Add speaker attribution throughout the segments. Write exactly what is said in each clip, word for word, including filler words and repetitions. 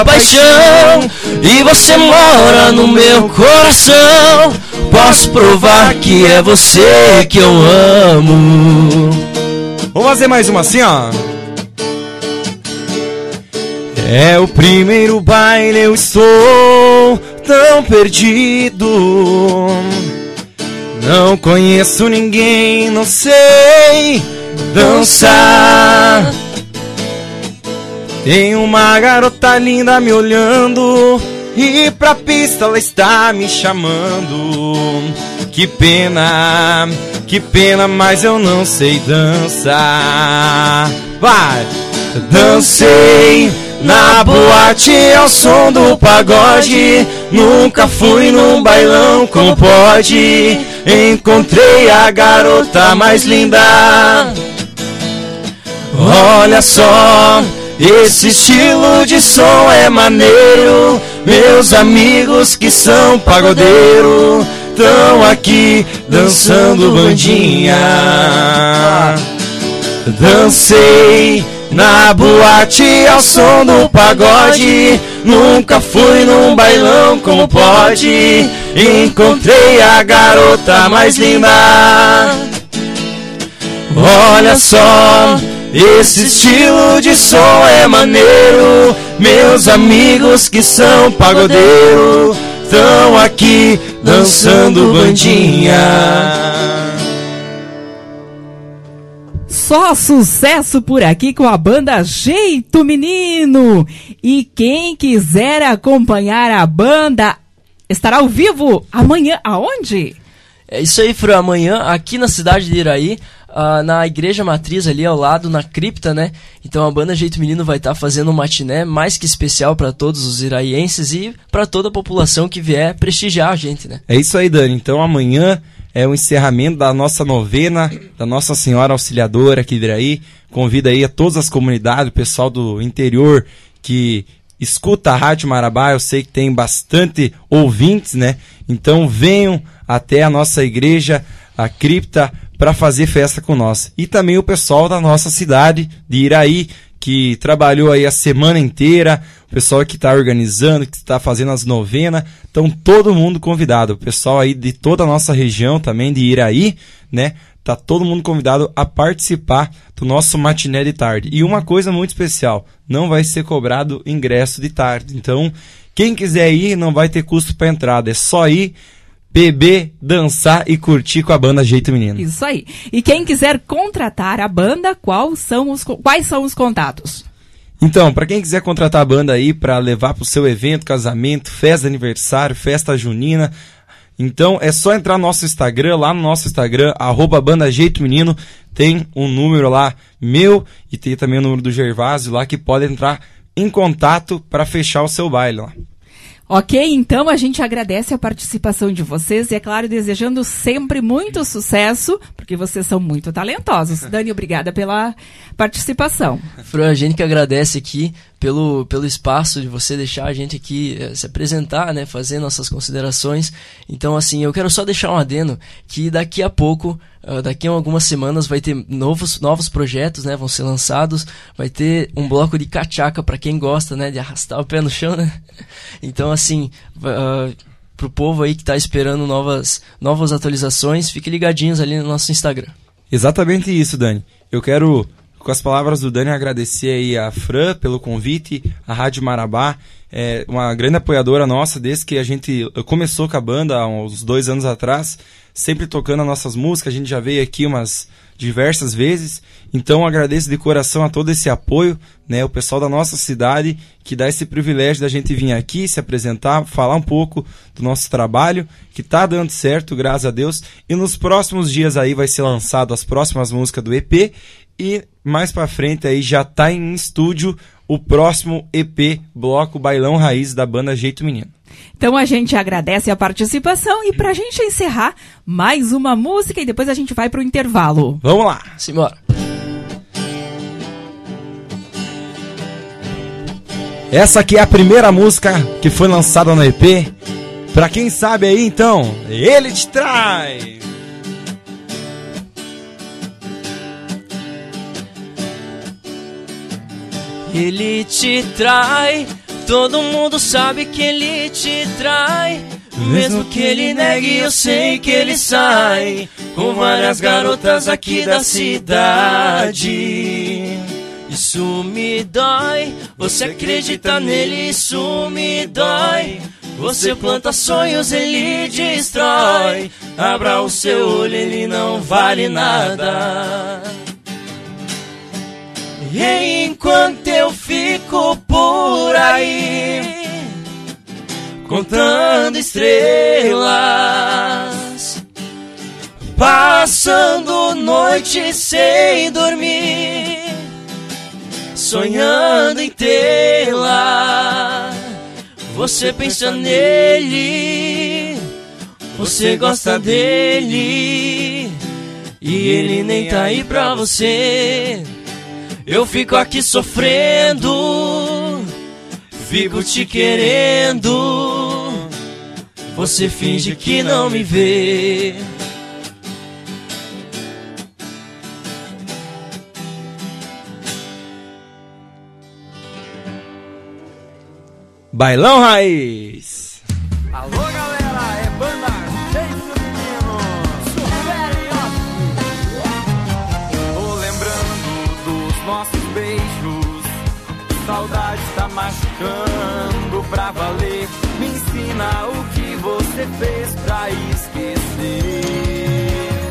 Speaker 1: paixão, e você mora no meu coração. Posso provar que é você que eu amo.
Speaker 2: Vamos fazer mais uma assim, ó. É o primeiro baile, eu estou tão perdido. Não conheço ninguém, não sei dançar. Tem uma garota linda me olhando e pra pista ela está me chamando. Que pena, que pena, mas eu não sei dançar. Vai! Dancei na boate ao som do pagode. Nunca fui num bailão como pode. Encontrei a garota mais linda. Olha só, esse estilo de som é maneiro. Meus amigos que são pagodeiro tão aqui dançando bandinha. Dancei na boate ao som do pagode. Nunca fui num bailão como pode. Encontrei a garota mais linda. Olha só, esse estilo de som é maneiro. Meus amigos que são pagodeiro tão aqui dançando bandinha.
Speaker 3: Só sucesso por aqui com a banda Jeito Menino. E quem quiser acompanhar a banda estará ao vivo amanhã. Aonde?
Speaker 1: É isso aí, Fran. Amanhã aqui na cidade de Iraí, uh, na igreja matriz ali ao lado, na cripta, né? Então a banda Jeito Menino vai estar tá fazendo um matiné mais que especial para todos os iraienses e para toda a população que vier prestigiar a gente, né?
Speaker 2: É isso aí, Dani. Então amanhã é o encerramento da nossa novena, da Nossa Senhora Auxiliadora aqui de Iraí. Convido aí a todas as comunidades, o pessoal do interior que escuta a Rádio Marabá. Eu sei que tem bastante ouvintes, né? Então venham até a nossa igreja, a cripta, para fazer festa com nós. E também o pessoal da nossa cidade de Iraí, que trabalhou aí a semana inteira, o pessoal que está organizando, que está fazendo as novenas, então todo mundo convidado, o pessoal aí de toda a nossa região também, de Iraí, né, tá todo mundo convidado a participar do nosso matiné de tarde. E uma coisa muito especial, não vai ser cobrado ingresso de tarde, então quem quiser ir não vai ter custo para entrada, é só ir, beber, dançar e curtir com a banda Jeito Menino.
Speaker 3: Isso aí. E quem quiser contratar a banda, qual são os, quais são os contatos?
Speaker 2: Então, para quem quiser contratar a banda aí para levar pro seu evento, casamento, festa de aniversário, festa junina, então é só entrar no nosso Instagram, lá no nosso Instagram, arroba banda Jeito Menino, tem um número lá meu e tem também o número do Gervásio lá que pode entrar em contato para fechar o seu baile lá.
Speaker 3: Ok, então a gente agradece a participação de vocês e, é claro, desejando sempre muito sucesso, porque vocês são muito talentosos. Dani, obrigada pela participação.
Speaker 1: Fran, a gente que agradece aqui pelo, pelo espaço de você deixar a gente aqui eh, se apresentar, né, fazer nossas considerações. Então, assim, eu quero só deixar um adendo que daqui a pouco, uh, daqui a algumas semanas, vai ter novos, novos projetos, né, vão ser lançados. Vai ter um bloco de cachaca para quem gosta, né, de arrastar o pé no chão, né? Então, assim, uh, pro povo aí que tá esperando novas, novas atualizações, fiquem ligadinhos ali no nosso Instagram.
Speaker 2: Exatamente isso, Dani. Eu quero, com as palavras do Dani, agradecer aí a Fran pelo convite, a Rádio Marabá, é uma grande apoiadora nossa desde que a gente começou com a banda há uns dois anos atrás, sempre tocando as nossas músicas, a gente já veio aqui umas diversas vezes, então agradeço de coração a todo esse apoio, né, o pessoal da nossa cidade que dá esse privilégio da gente vir aqui, se apresentar, falar um pouco do nosso trabalho, que tá dando certo, graças a Deus, e nos próximos dias aí vai ser lançado as próximas músicas do E P, e mais pra frente aí já tá em estúdio o próximo E P, Bloco Bailão Raiz da banda Jeito Menino.
Speaker 3: Então a gente agradece a participação e pra gente encerrar, mais uma música e depois a gente vai pro intervalo.
Speaker 2: Vamos lá!
Speaker 1: Simbora!
Speaker 2: Essa aqui é a primeira música que foi lançada no E P. Pra quem sabe aí, então, Ele Te Trai!
Speaker 1: Ele te trai Todo mundo sabe que ele te trai. Mesmo que ele negue, eu sei que ele sai com várias garotas aqui da cidade. Isso me dói, você acredita nele, isso me dói. Você planta sonhos, ele destrói. Abra o seu olho, ele não vale nada. E enquanto eu fico por aí contando estrelas, passando noite sem dormir, sonhando em tê-la. Você pensa nele, você gosta dele, e ele nem tá aí pra você. Eu fico aqui sofrendo, fico te querendo, você finge que não me vê.
Speaker 2: Bailão Raiz.
Speaker 4: Alô galera, é banda Jeito Menino, super ótimo. Tô lembrando dos nossos beijos, saudade tá machucando pra valer. Me ensina o que você fez pra esquecer,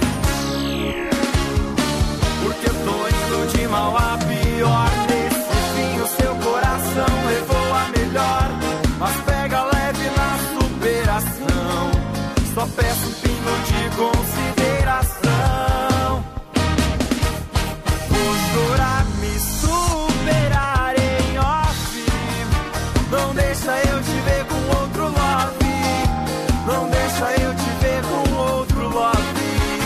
Speaker 4: porque eu tô indo de mal a pior. Nesse fim o seu coração levou a melhor, mas pega leve na superação. Só peço um pingo de consideração. Vou chorar, me superar em off. Não deixa eu te ver com outro love. Não deixa eu te ver com outro love.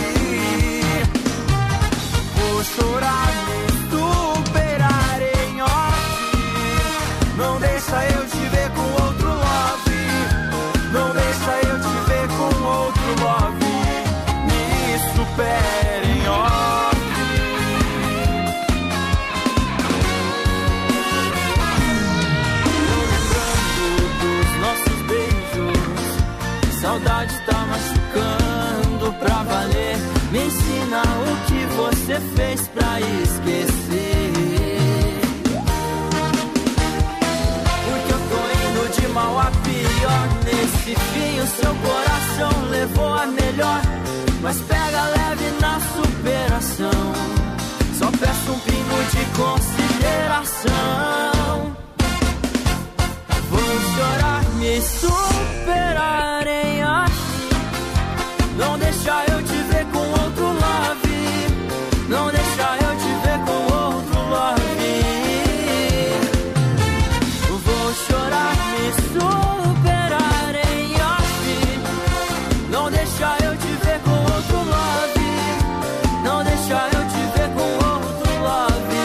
Speaker 4: Vou chorar, me superar em off. Não deixa eu te ver com outro love. Não deixa eu te ver com outro love. Me supera em off. Tô lembrando dos nossos beijos, saudade tá machucando pra valer. Me ensina o que você fez pra esquecer, porque eu tô indo de mal a pior. Nesse fim o seu coração levou a melhor, mas pega leve na superação. Só peço um pingo de consideração. Vou chorar, me superar em off. Não deixa eu te ver com outro love. Não deixa eu te ver com outro love. Vou chorar, me superar em off. Não deixa eu te ver com outro love. Não deixa eu te ver com outro love.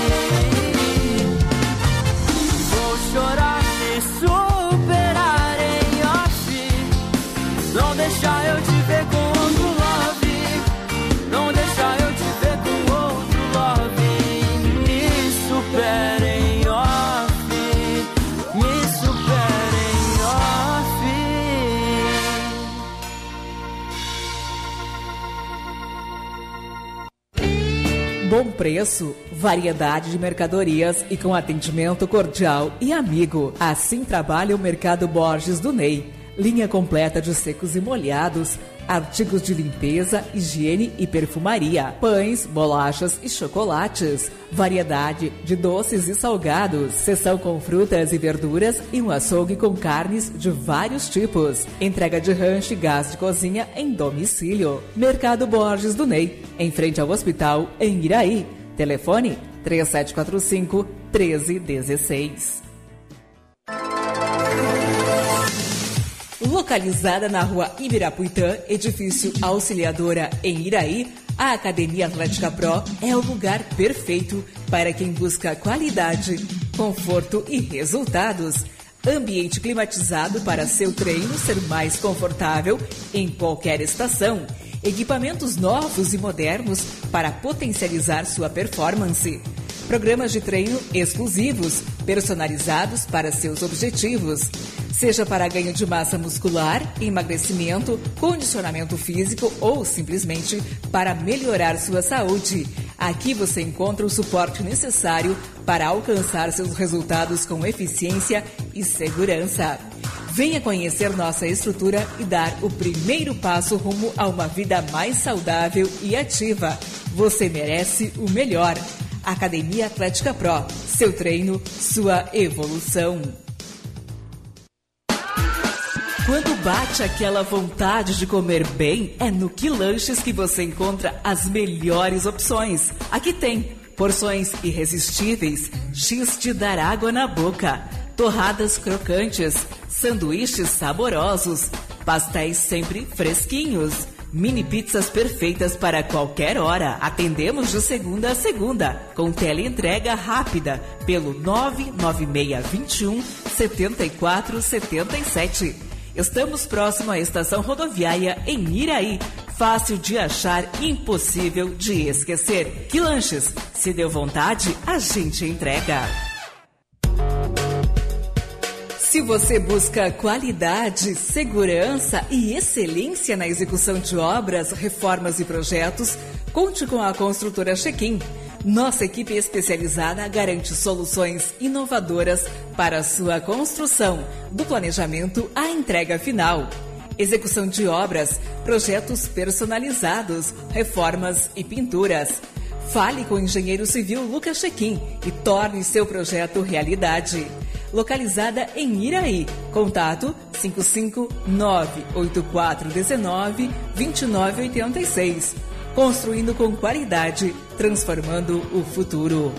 Speaker 4: Vou chorar, me superar em off. Não deixa eu te ver com outro love. Não deixa eu te ver com outro love. Me supera em off. Me supera em off.
Speaker 3: Bom preço, variedade de mercadorias e com atendimento cordial e amigo. Assim trabalha o Mercado Borges do Ney. Linha completa de secos e molhados, artigos de limpeza, higiene e perfumaria, pães, bolachas e chocolates, variedade de doces e salgados, seção com frutas e verduras e um açougue com carnes de vários tipos. Entrega de rancho e gás de cozinha em domicílio. Mercado Borges do Ney, em frente ao hospital em Iraí. Telefone três sete quatro cinco, um três um seis. Localizada na rua Ibirapuitã, edifício Auxiliadora, em Iraí, a Academia Atlética Pro é o lugar perfeito para quem busca qualidade, conforto e resultados. Ambiente climatizado para seu treino ser mais confortável em qualquer estação. Equipamentos novos e modernos para potencializar sua performance. Programas de treino exclusivos, personalizados para seus objetivos. Seja para ganho de massa muscular, emagrecimento, condicionamento físico ou simplesmente para melhorar sua saúde. Aqui você encontra o suporte necessário para alcançar seus resultados com eficiência e segurança. Venha conhecer nossa estrutura e dar o primeiro passo rumo a uma vida mais saudável e ativa. Você merece o melhor. Academia Atlética Pro. Seu treino, sua evolução. Quando bate aquela vontade de comer bem, é no Que Lanches que você encontra as melhores opções. Aqui tem porções irresistíveis, X de dar água na boca, torradas crocantes, sanduíches saborosos, pastéis sempre fresquinhos, mini pizzas perfeitas para qualquer hora. Atendemos de segunda a segunda, com teleentrega rápida pelo nove nove seis dois um sete quatro sete sete. Estamos próximo à estação rodoviária em Iraí. Fácil de achar, impossível de esquecer. Que Lanches, se deu vontade, a gente entrega. Se você busca qualidade, segurança e excelência na execução de obras, reformas e projetos, conte com a construtora Check-in. Nossa equipe especializada garante soluções inovadoras para a sua construção, do planejamento à entrega final. Execução de obras, projetos personalizados, reformas e pinturas. Fale com o engenheiro civil Lucas Check-in e torne seu projeto realidade. Localizada em Iraí. Contato cinco cinco nove oito quatro um nove dois nove oito seis. Construindo com qualidade, transformando o futuro.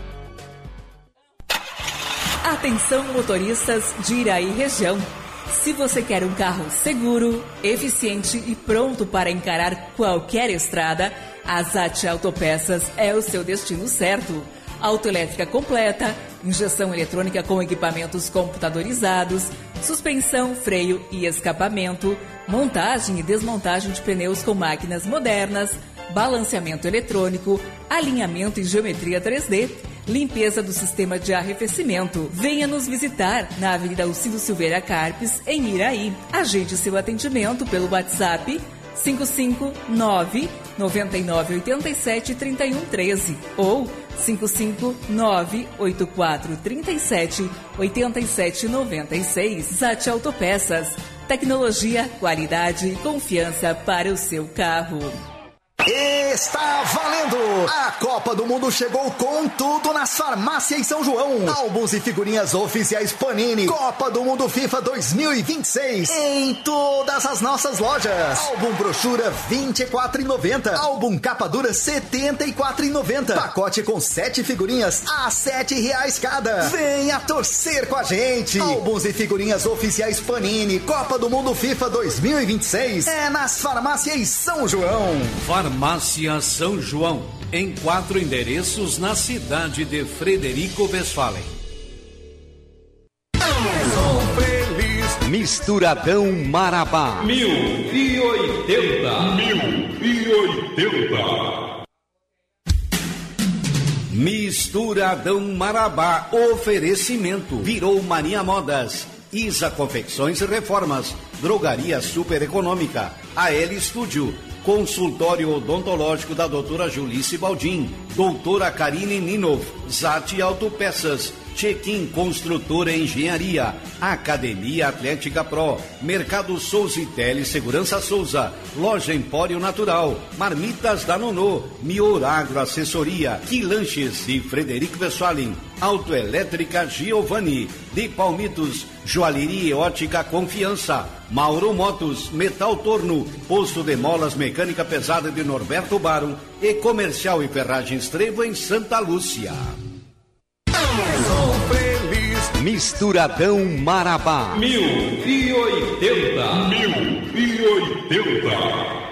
Speaker 3: Atenção, motoristas de Iraí região. Se você quer um carro seguro, eficiente e pronto para encarar qualquer estrada, a Zat Autopeças é o seu destino certo. Autoelétrica completa, injeção eletrônica com equipamentos computadorizados, suspensão, freio e escapamento, montagem e desmontagem de pneus com máquinas modernas, balanceamento eletrônico, alinhamento e geometria três D, limpeza do sistema de arrefecimento. Venha nos visitar na Avenida Alcido Silveira Carpes, em Iraí. Agende seu atendimento pelo WhatsApp cinco cinco nove nove nove oito sete três um um três ou cinco cinco nove oito quatro três sete oito sete nove seis. Zat Autopeças. Tecnologia, qualidade e confiança para o seu carro.
Speaker 5: Está valendo! A Copa do Mundo chegou com tudo nas farmácias São João. Álbuns e figurinhas oficiais Panini. Copa do Mundo FIFA dois mil e vinte e seis. Em todas as nossas lojas. Álbum brochura vinte e quatro reais e noventa centavos. Álbum capa dura setenta e quatro reais e noventa centavos. Pacote com sete figurinhas a sete reais cada. Venha torcer com a gente. Álbuns e figurinhas oficiais Panini. Copa do Mundo FIFA dois mil e vinte e seis. É nas farmácias São João.
Speaker 6: Farmácia São João, em quatro endereços na cidade de Frederico Westphalen.
Speaker 5: Sou feliz.
Speaker 7: Misturadão Marabá.
Speaker 8: Mil e oitenta. Mil e oitenta.
Speaker 6: Misturadão Marabá. Oferecimento. Virou Mania Modas. Isa Confecções e Reformas. Drogaria Super Econômica. A L Estúdio. Consultório odontológico da doutora Julice Baldim, doutora Karine Ninov, Zat Autopeças, Check-in Construtora e Engenharia, Academia Atlética Pro, Mercado Souza e Telesegurança Souza, Loja Empório Natural, Marmitas da Nonô, Mior Agro Assessoria, Que Lanches de Frederico Westphalen, Autoelétrica Giovanni, de Palmitos, Joalheria e Ótica Confiança, Mauro Motos, Metal Torno, Posto de Molas Mecânica Pesada de Norberto Baro e Comercial e Ferragens Trevo em Santa Lúcia.
Speaker 5: Sou feliz.
Speaker 7: Misturadão Marabá.
Speaker 8: Mil e oitenta. Mil e oitenta.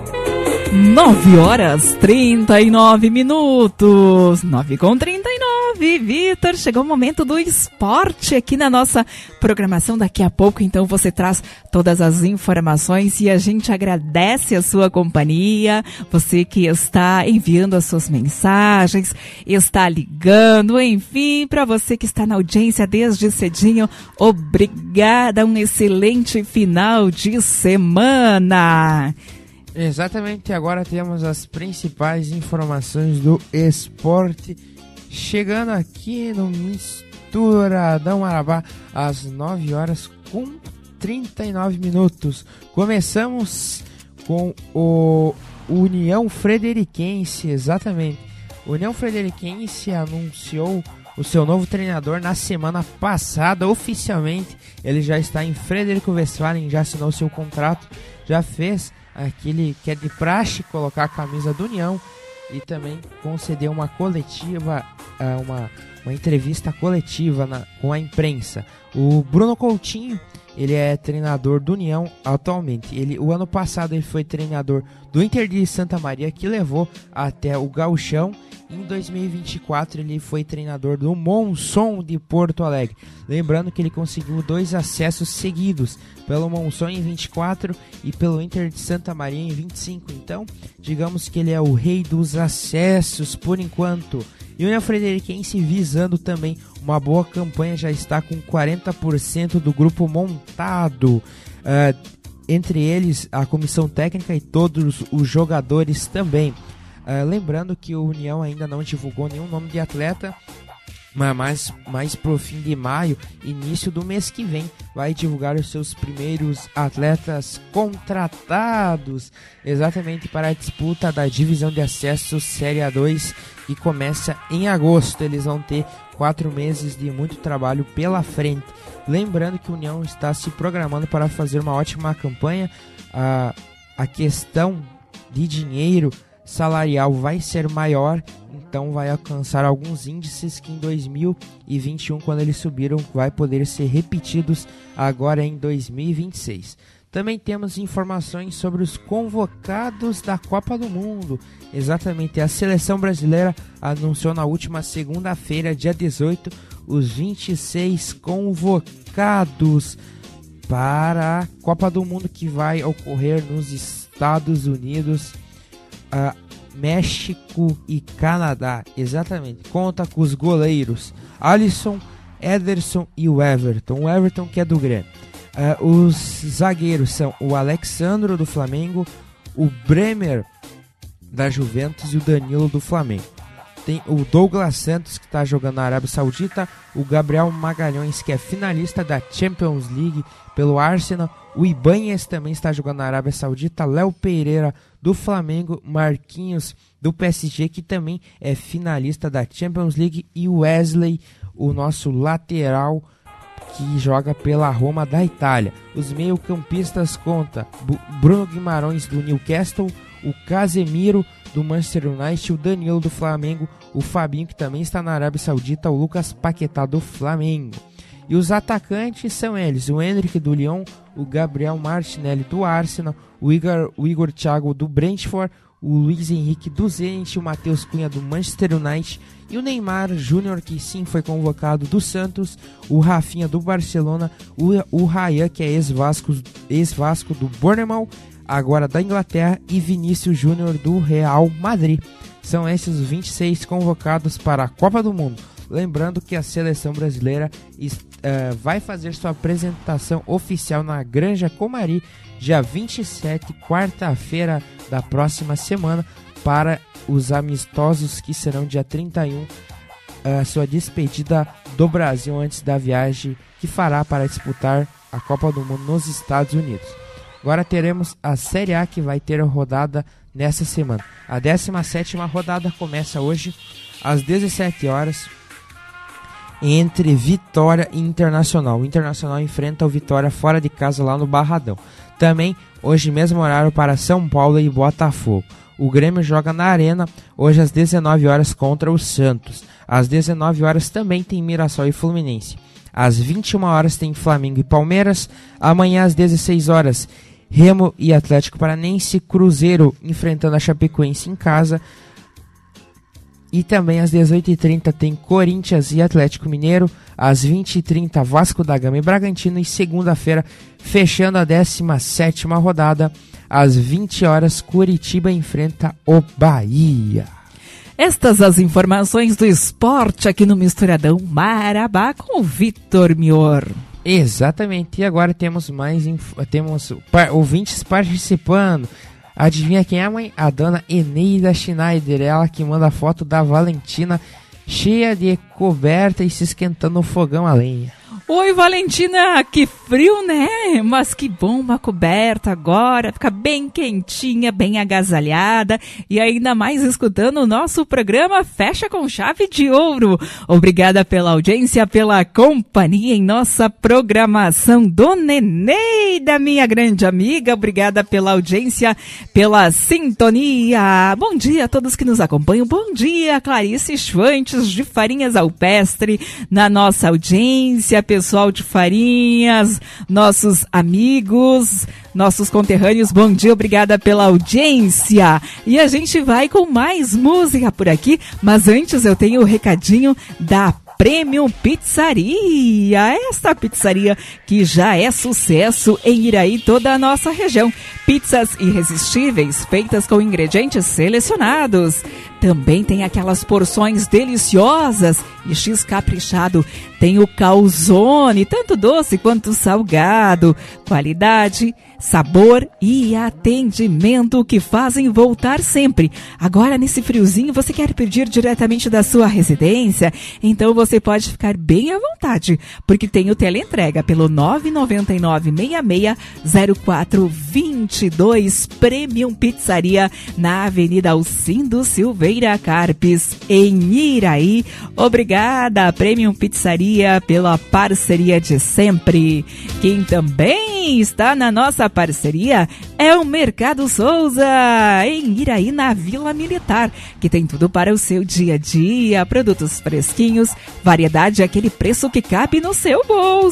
Speaker 3: Nove horas, trinta e nove minutos. Nove com trinta e nove. nove, Vitor, chegou o momento do esporte aqui na nossa programação. Daqui a pouco, então, você traz todas as informações e a gente agradece a sua companhia, você que está enviando as suas mensagens, está ligando, enfim, para você que está na audiência desde cedinho, obrigada, um excelente final de semana.
Speaker 9: Exatamente, agora temos as principais informações do esporte chegando aqui no Misturadão Marabá às nove horas com trinta e nove minutos. Começamos com o União Frederiquense, exatamente. O União Frederiquense anunciou o seu novo treinador na semana passada, oficialmente. Ele já está em Frederico Westphalen, já assinou seu contrato, já fez aquele que é de praxe, colocar a camisa do União e também conceder uma coletiva, uma, uma entrevista coletiva na, com a imprensa. O Bruno Coutinho, ele é treinador do União atualmente. Ele, o ano passado ele foi treinador do Inter de Santa Maria, que levou até o Gauchão. Em dois mil e vinte e quatro ele foi treinador do Monson de Porto Alegre. Lembrando que ele conseguiu dois acessos seguidos, pelo Monson em vinte e quatro e pelo Inter de Santa Maria em vinte e cinco. Então, digamos que ele é o rei dos acessos por enquanto. E o União Frederiquense, visando também uma boa campanha, já está com quarenta por cento do grupo montado. Uh, entre eles, a comissão técnica e todos os jogadores também. Uh, lembrando que o União ainda não divulgou nenhum nome de atleta, mas mais, mais pro fim de maio, início do mês que vem, vai divulgar os seus primeiros atletas contratados, exatamente para a disputa da divisão de acesso Série A dois, que começa em agosto. Eles vão ter quatro meses de muito trabalho pela frente. Lembrando que o União está se programando para fazer uma ótima campanha. A, a questão de dinheiro salarial vai ser maior, então vai alcançar alguns índices que em dois mil e vinte e um, quando eles subiram, vai poder ser repetidos agora em dois mil e vinte e seis. Também temos informações sobre os convocados da Copa do Mundo. Exatamente, a seleção brasileira anunciou na última segunda-feira, dia dezoito, os vinte e seis convocados para a Copa do Mundo, que vai ocorrer nos Estados Unidos, Uh, México e Canadá. Exatamente, conta com os goleiros Alisson, Ederson e o Everton. O Everton, que é do Grêmio. Uh, os zagueiros são o Alexandro do Flamengo, o Bremer da Juventus e o Danilo do Flamengo. Tem o Douglas Santos, que está jogando na Arábia Saudita, o Gabriel Magalhães, que é finalista da Champions League pelo Arsenal, o Ibanez também está jogando na Arábia Saudita, Léo Pereira do Flamengo, Marquinhos do P S G, que também é finalista da Champions League, e o Wesley, o nosso lateral, que joga pela Roma da Itália. Os meio-campistas conta Bruno Guimarães do Newcastle, o Casemiro do Manchester United, o Danilo do Flamengo, o Fabinho, que também está na Arábia Saudita, o Lucas Paquetá do Flamengo. E os atacantes são eles: o Henrique do Lyon, o Gabriel Martinelli do Arsenal, o Igor, o Igor Thiago do Brentford, o Luiz Henrique do Zenit, o Matheus Cunha do Manchester United e o Neymar Júnior, que sim foi convocado do Santos, o Rafinha do Barcelona, o, o Ryan, que é ex-Vasco, ex-Vasco do Bournemouth, agora da Inglaterra, e Vinícius Júnior do Real Madrid. São esses os vinte e seis convocados para a Copa do Mundo. Lembrando que a seleção brasileira uh, vai fazer sua apresentação oficial na Granja Comari, dia vinte e sete, quarta-feira da próxima semana, para os amistosos que serão dia trinta e um, a uh, sua despedida do Brasil antes da viagem que fará para disputar a Copa do Mundo nos Estados Unidos. Agora teremos a Série A, que vai ter rodada nessa semana. A décima sétima rodada começa hoje às dezessete horas, entre Vitória e Internacional. O Internacional enfrenta o Vitória fora de casa lá no Barradão. Também hoje mesmo horário para São Paulo e Botafogo. O Grêmio joga na Arena hoje às dezenove horas contra o Santos. Às dezenove horas também tem Mirassol e Fluminense. Às vinte e uma horas tem Flamengo e Palmeiras. Amanhã às dezesseis horas Remo e Atlético Paranense. Cruzeiro enfrentando a Chapecoense em casa. E também às dezoito e trinta tem Corinthians e Atlético Mineiro. Às vinte e trinta Vasco da Gama e Bragantino. E segunda-feira, fechando a décima sétima rodada, às vinte horas, Curitiba enfrenta o Bahia.
Speaker 3: Estas as informações do esporte aqui no Misturadão Marabá com o Vitor Mior.
Speaker 9: Exatamente, e agora temos mais inf... temos par... ouvintes participando. Adivinha quem é, mãe? A dona Eneida Schneider, ela que manda a foto da Valentina cheia de coberta e se esquentando no fogão a lenha.
Speaker 3: Oi, Valentina, que frio, né? Mas que bom, uma coberta agora, fica bem quentinha, bem agasalhada e ainda mais escutando o nosso programa Fecha com Chave de Ouro. Obrigada pela audiência, pela companhia em nossa programação. Dona Eneida, minha grande amiga, obrigada pela audiência, pela sintonia. Bom dia a todos que nos acompanham. Bom dia, Clarice Schwantes de Farinhas Alpestre, na nossa audiência, pessoal de Farinhas, nossos amigos, nossos conterrâneos, bom dia, obrigada pela audiência. E a gente vai com mais música por aqui, mas antes eu tenho o recadinho da Premium Pizzaria, esta pizzaria que já é sucesso em Iraí, toda a nossa região. Pizzas irresistíveis, feitas com ingredientes selecionados. Também tem aquelas porções deliciosas e X caprichado. Tem o calzone, tanto doce quanto salgado. Qualidade, sabor e atendimento que fazem voltar sempre. Agora, nesse friozinho, você quer pedir diretamente da sua residência? Então você pode ficar bem à vontade, porque tem o teleentrega pelo nove nove nove, seis seis zero quatro dois dois. Premium Pizzaria, na Avenida Alcindo Silveira Carpes, em Iraí. Obrigada, Premium Pizzaria, pela parceria de sempre. Quem também está na nossa parceria é o Mercado Souza, em Iraí, na Vila Militar, que tem tudo para o seu dia a dia, produtos fresquinhos, variedade, aquele preço que cabe no seu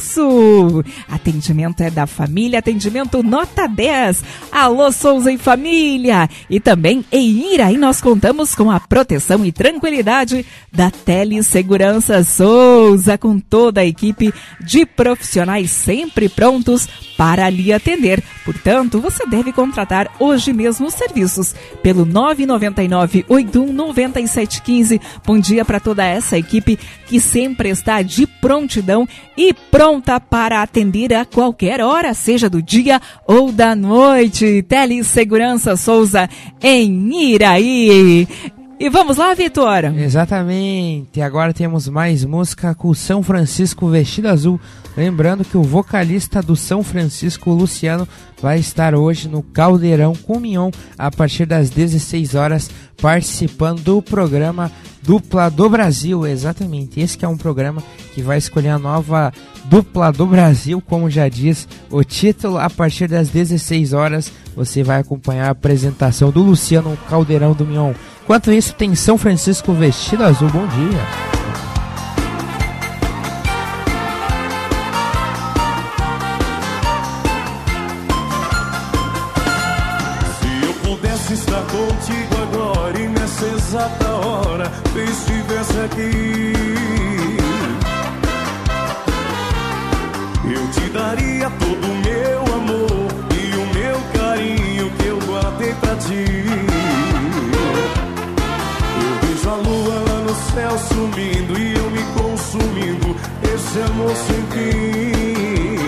Speaker 3: bolso. Atendimento é da família, atendimento nota dez. Alô, Souza e família! E também em Iraí nós contamos com a proteção e tranquilidade da Telesegurança Souza, com toda a equipe de profissionais sempre prontos para lhe atender. Portanto, você deve contratar hoje mesmo os serviços pelo nove nove nove, oito um nove sete um cinco. Bom dia para toda essa equipe que sempre está de prontidão e pronta para atender a qualquer hora, seja do dia ou da noite. Telesegurança Souza em Iraí. E vamos lá, Vitor?
Speaker 9: Exatamente. Agora temos mais música com o São Francisco Vestido Azul. Lembrando que o vocalista do São Francisco, Luciano, vai estar hoje no Caldeirão com Mignon a partir das dezesseis horas, participando do programa Dupla do Brasil. Exatamente, esse que é um programa que vai escolher a nova Dupla do Brasil, como já diz o título. A partir das dezesseis horas você vai acompanhar a apresentação do Luciano no Caldeirão do Mignon. Enquanto isso, tem São Francisco Vestido Azul. Bom dia.
Speaker 10: Se eu pudesse estar contigo agora e nessa exata hora eu estivesse aqui, eu te daria todo o meu amor e o meu carinho que eu guardei pra ti. A lua lá no céu sumindo e eu me consumindo, esse amor sem fim.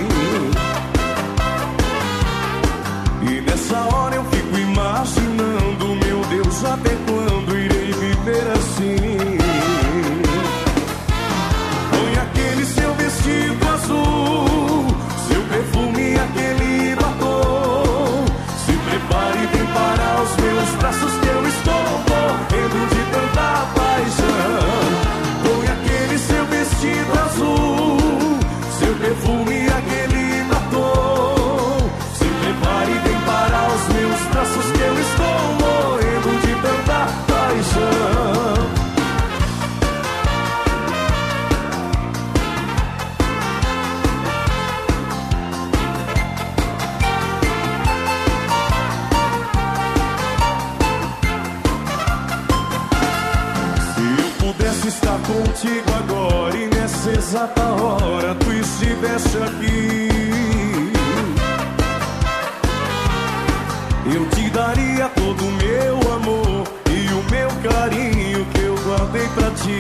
Speaker 10: E nessa hora eu fico imaginando, meu Deus, até quando irei viver assim? Põe aquele seu vestido azul, seu perfume, aquele batom. Se prepare e vem para os meus braços que eu estou morrendo de tanta paixão. Põe aquele seu vestido azul, seu perfume, aquele batom. Se prepare e vem para os meus braços que eu estou morrendo de tanta quis estar contigo agora e nessa exata hora tu estivesse aqui. Eu te daria todo o meu amor e o meu carinho que eu guardei pra ti.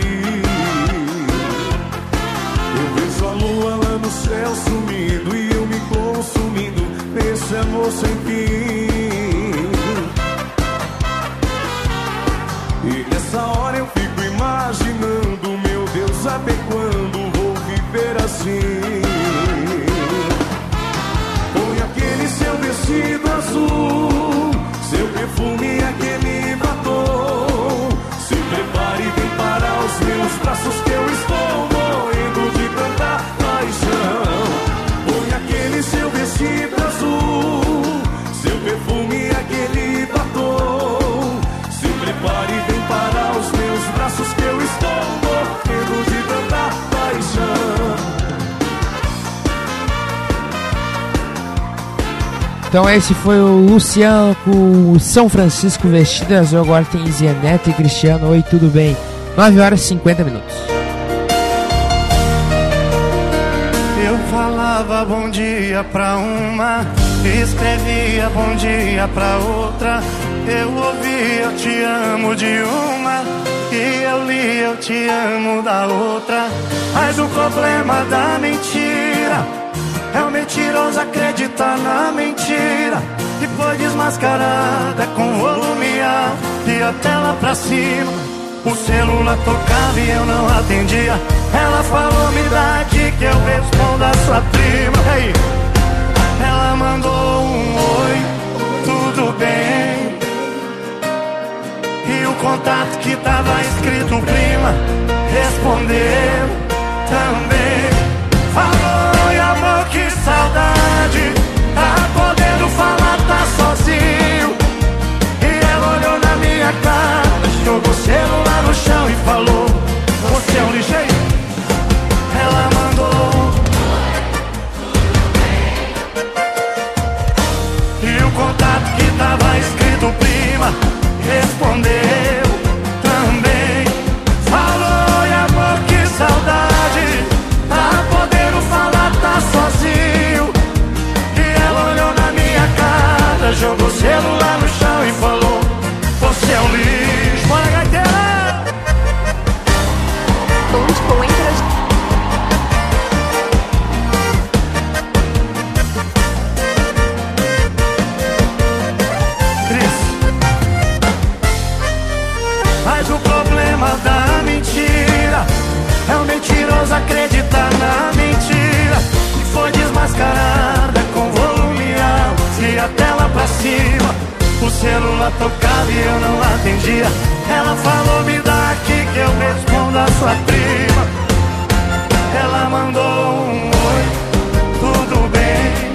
Speaker 10: Eu vejo a lua lá no céu sumindo e eu me consumindo nesse amor sem fim. E nessa hora eu fico imaginando, meu Deus, até quando vou viver assim? Põe aquele seu vestido azul, seu perfume e aquele batom. Se prepare e vem para os meus braços que eu estou morrendo de tanta paixão. Põe aquele seu vestido azul, seu perfume e aquele batom. Se prepare e vem para os meus braços que eu estou morrendo de tanta paixão.
Speaker 9: Então esse foi o Luciano com o São Francisco Vestido Azul. Agora tem Zianete e Cristiano. Oi, tudo bem? nove horas e cinquenta minutos.
Speaker 11: Eu falava bom dia pra uma, escrevia bom dia pra outra. Eu ouvia eu te amo de uma e eu li eu te amo da outra. Mas o problema da mentira é o mentiroso acreditar na mentira e foi desmascarada com volume alto e a tela pra cima. O celular tocava e eu não atendia. Ela falou, me dá aqui que eu respondo a sua prima. Aí, ela mandou um oi, tudo bem. E o contato que tava escrito prima respondeu também. Falou, e amor, que saudade, tá podendo falar, tá sozinho. E ela olhou na minha cara, jogou o celular no chão e falou, você é um lixo aí. Ela mandou e o contato que tava escrito prima respondeu também. Falou, e amor, que saudade, tá podendo falar, tá sozinho. E ela olhou na minha cara, jogou o celular no chão e falou, você é um lixo. Bora, gaiteira!
Speaker 12: Onde com entre
Speaker 11: Mas o problema da mentira é o mentiroso acreditar na mentira e foi desmascarada com volume alto e a tela pra cima. O celular tocava e eu não atendia. Ela falou, me dá aqui que eu respondo a sua prima. Ela mandou um oi, tudo bem.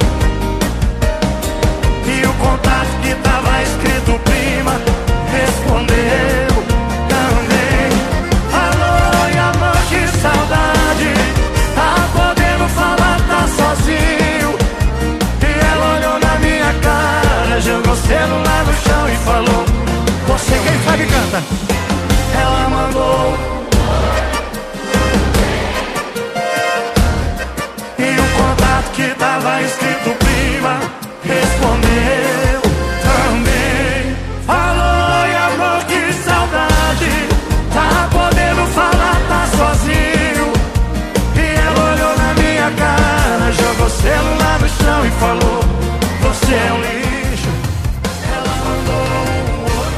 Speaker 11: E o contato que tava escrito prima respondeu também. Alô, e amor, que saudade, tá podendo falar, tá sozinho. E ela olhou na minha cara, jogou o celular no chão e falou, você quem sabe canta. Ela mandou e o contato que tava escrito prima respondeu também. Falou, e amor, que saudade, tá podendo falar, tá sozinho. E ela olhou na minha cara, jogou o celular no chão e falou, você é um lixo. Ela mandou um oi.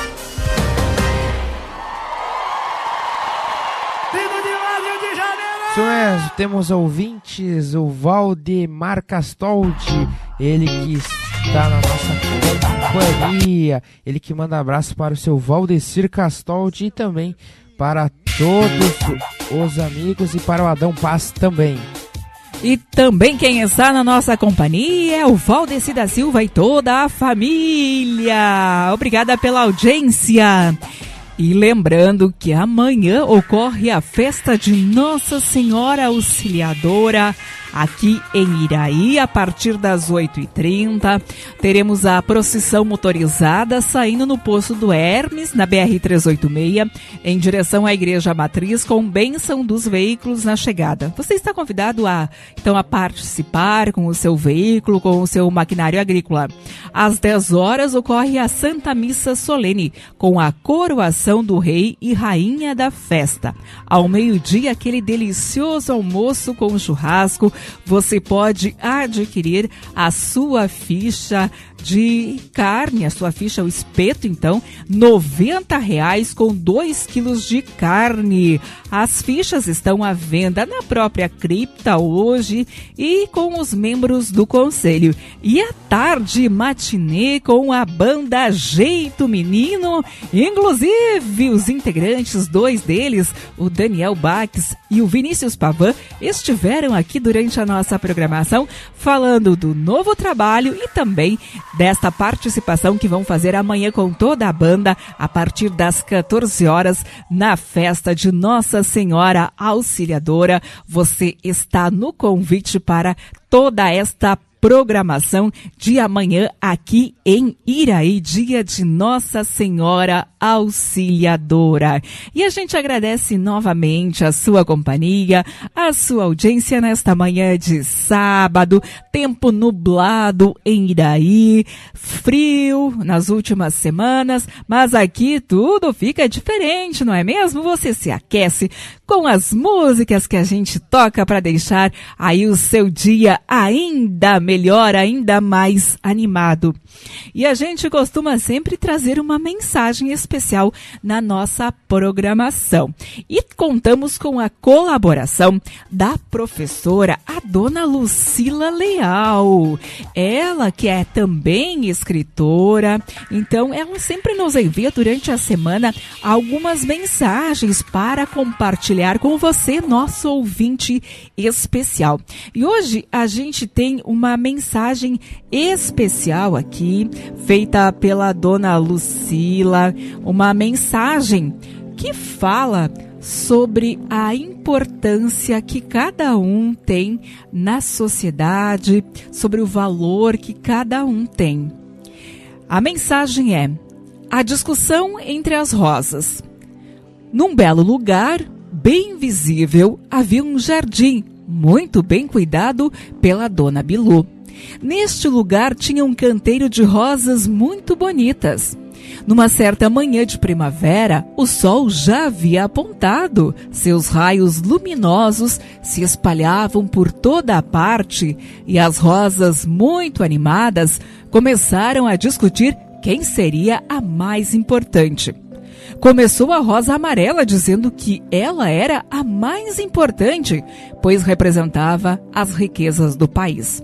Speaker 11: Vindo de lá, Rio de Janeiro.
Speaker 9: Isso mesmo, temos ouvintes, o Valdemar Castoldi, ele que está na nossa companhia, ele que manda abraço para o seu Valdecir Castoldi e também para todos os amigos e para o Adão Paz também.
Speaker 3: E também quem está na nossa companhia é o Valdeci da Silva e toda a família. Obrigada pela audiência. E lembrando que amanhã ocorre a festa de Nossa Senhora Auxiliadora aqui em Iraí, a partir das oito e trinta. Teremos a procissão motorizada saindo no posto do Hermes, na B R trezentos e oitenta e seis, em direção à Igreja Matriz, com bênção dos veículos na chegada. Você está convidado a, então, a participar com o seu veículo, com o seu maquinário agrícola. Às dez horas ocorre a Santa Missa Solene, com a coroação do rei e rainha da festa. Ao meio-dia, aquele delicioso almoço com churrasco. Você pode adquirir a sua ficha de carne, a sua ficha, o espeto, então, noventa reais com dois quilos de carne. As fichas estão à venda na própria cripta hoje e com os membros do conselho. E à tarde, matinê com a banda Jeito Menino, inclusive os integrantes, dois deles, o Daniel Bax e o Vinícius Pavan, estiveram aqui durante a nossa programação falando do novo trabalho e também desta participação que vão fazer amanhã com toda a banda a partir das quatorze horas na festa de Nossa Senhora Auxiliadora. Você está no convite para toda esta programação de amanhã aqui em Iraí, dia de Nossa Senhora Auxiliadora. E a gente agradece novamente a sua companhia, a sua audiência nesta manhã de sábado, tempo nublado em Iraí, frio nas últimas semanas, mas aqui tudo fica diferente, não é mesmo? Você se aquece com as músicas que a gente toca para deixar aí o seu dia ainda melhor, ainda mais animado. E a gente costuma sempre trazer uma mensagem especial na nossa programação. E contamos com a colaboração da professora, a dona Lucila Leal. Ela que é também escritora, então ela sempre nos envia durante a semana algumas mensagens para compartilhar com você, nosso ouvinte especial. E hoje a gente tem uma mensagem especial aqui, feita pela dona Lucila, uma mensagem que fala sobre a importância que cada um tem na sociedade, sobre o valor que cada um tem. A mensagem é: a discussão entre as rosas. Num belo lugar, bem visível, havia um jardim muito bem cuidado pela dona Bilu. Neste lugar tinha um canteiro de rosas muito bonitas. Numa certa manhã de primavera, o sol já havia apontado. Seus raios luminosos se espalhavam por toda a parte e as rosas, muito animadas, começaram a discutir quem seria a mais importante. Começou a rosa amarela dizendo que ela era a mais importante, pois representava as riquezas do país.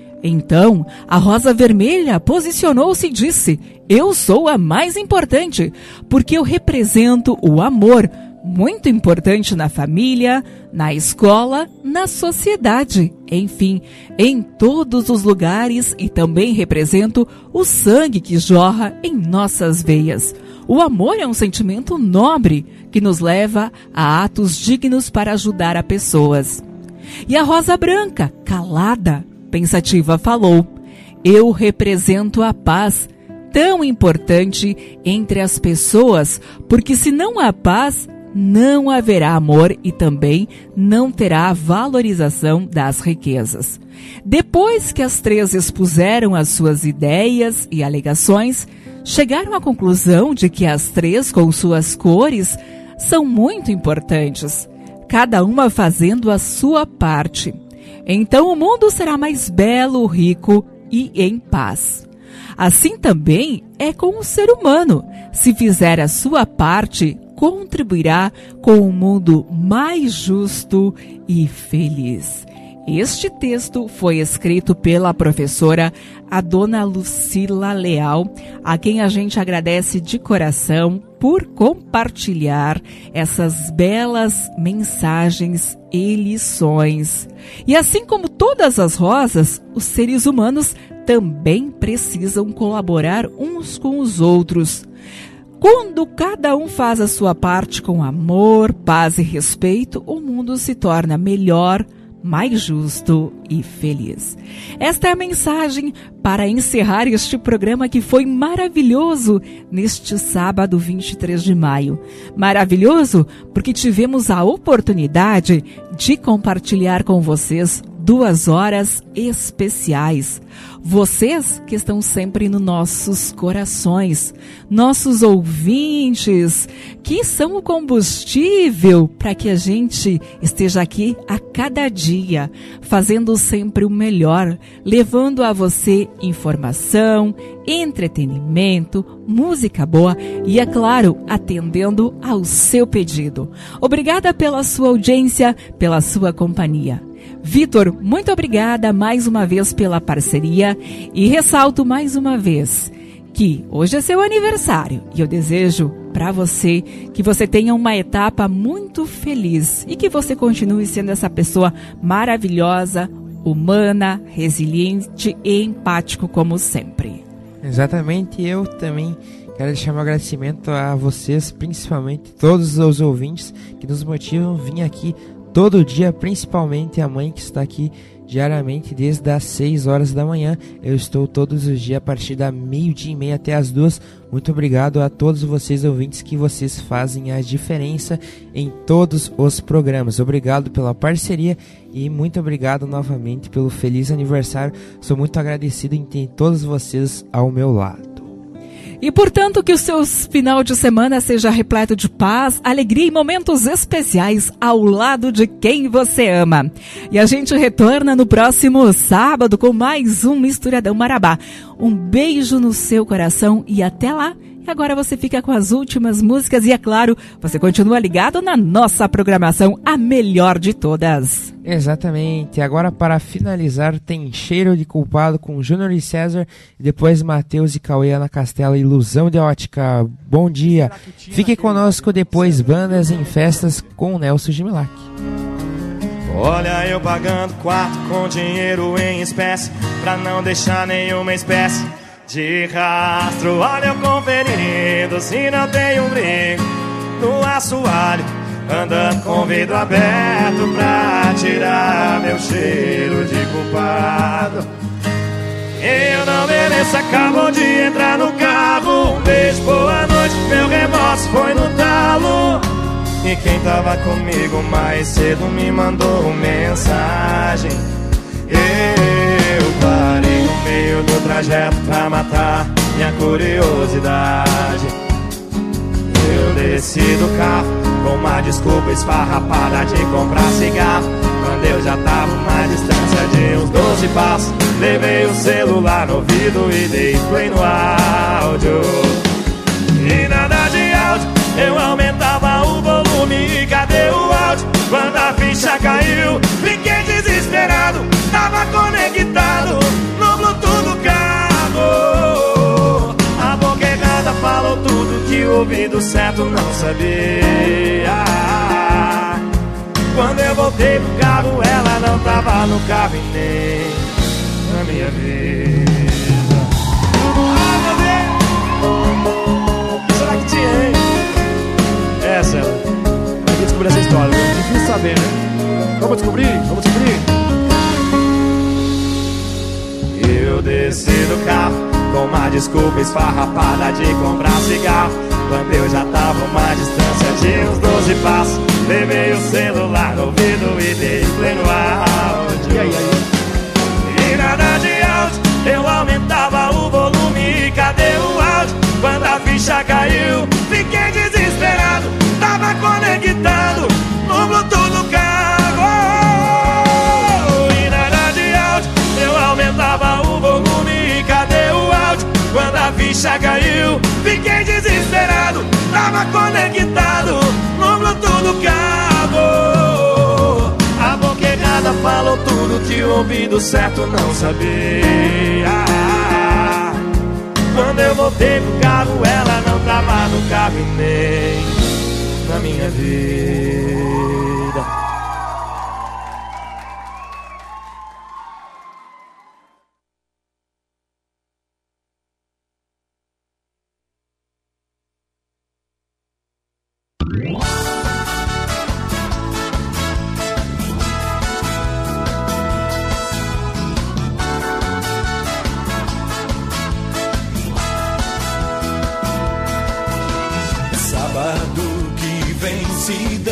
Speaker 3: Então, a rosa vermelha posicionou-se e disse: eu sou a mais importante, porque eu represento o amor, muito importante na família, na escola, na sociedade, enfim, em todos os lugares, e também represento o sangue que jorra em nossas veias. O amor é um sentimento nobre que nos leva a atos dignos para ajudar a pessoas. E a rosa branca, calada, pensativa, falou: eu represento a paz, tão importante entre as pessoas, porque se não há paz, não haverá amor e também não terá valorização das riquezas. Depois que as três expuseram as suas ideias e alegações, chegaram à conclusão de que as três, com suas cores, são muito importantes, cada uma fazendo a sua parte. Então o mundo será mais belo, rico e em paz. Assim também é com o ser humano. Se fizer a sua parte, contribuirá com um mundo mais justo e feliz. Este texto foi escrito pela professora, a dona Lucila Leal, a quem a gente agradece de coração por compartilhar essas belas mensagens e lições. E assim como todas as rosas, os seres humanos também precisam colaborar uns com os outros. Quando cada um faz a sua parte com amor, paz e respeito, o mundo se torna melhor, mais justo e feliz. Esta é a mensagem para encerrar este programa que foi maravilhoso neste sábado vinte e três de maio. Maravilhoso porque tivemos a oportunidade de compartilhar com vocês duas horas especiais. Vocês que estão sempre nos nossos corações, nossos ouvintes, que são o combustível para que a gente esteja aqui a cada dia, fazendo sempre o melhor, levando a você informação, entretenimento, música boa e, é claro, atendendo ao seu pedido. Obrigada pela sua audiência, pela sua companhia. Vitor, muito obrigada mais uma vez pela parceria e ressalto mais uma vez que hoje é seu aniversário e eu desejo para você que você tenha uma etapa muito feliz e que você continue sendo essa pessoa maravilhosa, humana, resiliente e empático como sempre.
Speaker 9: Exatamente, eu também quero deixar meu agradecimento a vocês, principalmente todos os ouvintes que nos motivam a vir aqui todo dia, principalmente a mãe que está aqui diariamente desde as seis horas da manhã. Eu estou todos os dias a partir da meio-dia e meia até as duas. Muito obrigado a todos vocês ouvintes que vocês fazem a diferença em todos os programas. Obrigado pela parceria e muito obrigado novamente pelo feliz aniversário. Sou muito agradecido em ter todos vocês ao meu lado.
Speaker 3: E, portanto, que o seu final de semana seja repleto de paz, alegria e momentos especiais ao lado de quem você ama. E a gente retorna no próximo sábado com mais um Misturadão Marabá. Um beijo no seu coração e até lá. E agora você fica com as últimas músicas e, é claro, você continua ligado na nossa programação, a melhor de todas.
Speaker 9: Exatamente. Agora, para finalizar, tem Cheiro de Culpado com Júnior e César, e depois Matheus e Cauê na Castela, Ilusão de Ótica. Bom dia. Fique conosco depois, Bandas em Festas com Nelson Gimilac.
Speaker 11: Olha eu pagando quarto com dinheiro em espécie, pra não deixar nenhuma espécie de rastro. Olha eu conferindo se não tem um brinco no assoalho, andando com vidro aberto pra tirar meu cheiro de culpado. Eu não mereço, acabou de entrar no carro. Um beijo, boa noite, meu remorso foi no talo. E quem tava comigo mais cedo me mandou mensagem. Eu parei no meio do trajeto pra matar minha curiosidade. Eu desci do carro com uma desculpa esfarrapada de comprar cigarro, quando eu já tava uma distância de uns doze passos. Levei o celular no ouvido e dei play no áudio. E nada de áudio, eu aumentava o volume e cadê o áudio? Quando a ficha caiu, fiquei desesperado. Tava conectado no Bluetooth do carro. A boca errada falou tudo que o ouvido certo não sabia. Quando eu voltei pro carro, ela não tava no carro e nem na minha vida. Ai, meu Deus! Será que tinha, hein? É, César, tem que descobrir essa história, é difícil saber, né? Vamos descobrir, vamos descobrir. Eu desci do carro com uma desculpa esfarrapada de comprar cigarro, quando eu já tava uma distância de uns doze passos. Levei o celular no ouvido e dei play no áudio. E aí, aí? E nada de áudio, eu aumentava o volume e cadê o áudio? Quando a ficha caiu, fiquei desesperado. Tava conectado no Bluetooth do carro. E nada de áudio, eu aumentava o volume e cadê o áudio? Quando a ficha caiu, fiquei desesperado. Tava conectado no Bluetooth do carro. A boca errada falou tudo que o ouvido certo não sabia. Quando eu voltei pro carro, ela não tava no carro e nem na minha vida.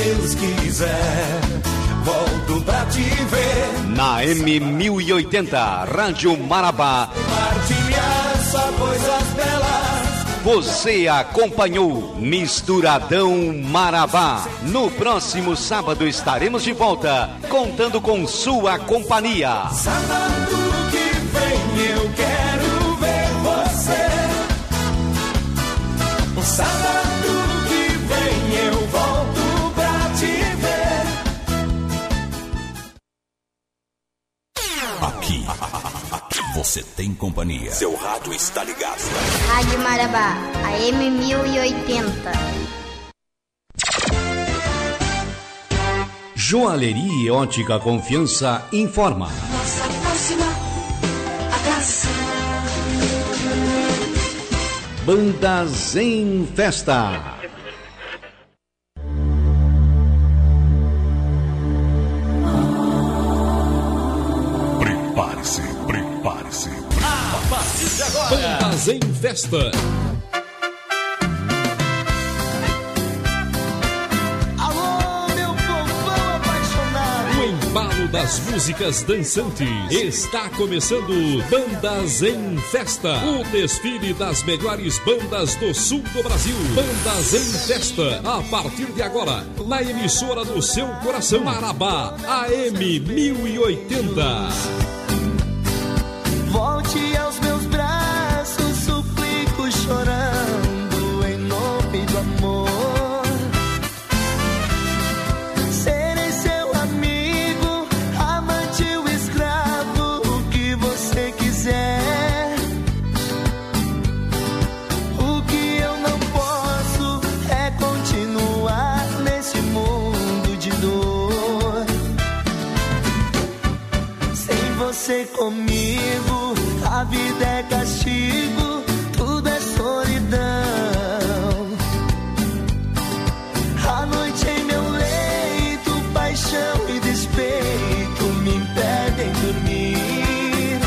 Speaker 10: Deus quiser, volto pra te ver.
Speaker 7: Na M mil e oitenta, Rádio Marabá,
Speaker 10: Partilhar só coisas belas.
Speaker 7: você acompanhou Misturadão Marabá. No próximo sábado estaremos de volta, contando com sua companhia.
Speaker 10: Sábado que vem eu quero ver você. Sábado que vem eu volto pra te ver.
Speaker 12: Aqui, você tem companhia. Seu rádio está ligado.
Speaker 13: Rádio Marabá, a M mil e oitenta.
Speaker 6: Joalheria e Ótica Confiança informa.
Speaker 14: Nossa próxima atração.
Speaker 6: Bandas em Festa.
Speaker 8: Prepare-se, prepare-se.
Speaker 15: A partir de agora, Bandas em Festa.
Speaker 10: Alô, meu povão apaixonado.
Speaker 15: O embalo das músicas dançantes. Está começando Bandas em Festa. O desfile das melhores bandas do sul do Brasil. Bandas em Festa. A partir de agora, na emissora do seu coração, Marabá, A M mil e oitenta.
Speaker 10: Volte aos meus braços, suplico chorando em nome do amor. Serei seu amigo, amante ou escravo, o que você quiser. O que eu não posso é continuar nesse mundo de dor. Sem você comigo, a vida é castigo, tudo é solidão. A noite em meu leito, paixão e despeito me impedem dormir.